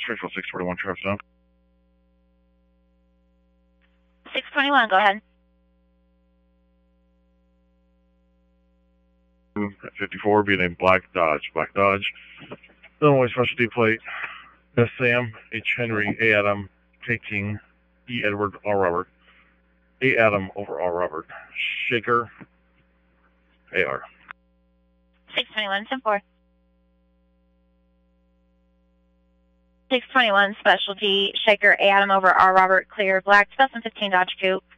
Springfield 641 traffic stop. 621, go ahead. 54, being a Black Dodge. Illinois specialty plate. S. Sam, H. Henry, A. Adam, K. King, E. Edward, R. Robert. A. Adam over R. Robert. Shaker, AR. 621, 10-4. 621, specialty, Shaker, A. Adam over R. Robert, clear, black, 2015 Dodge Coupe.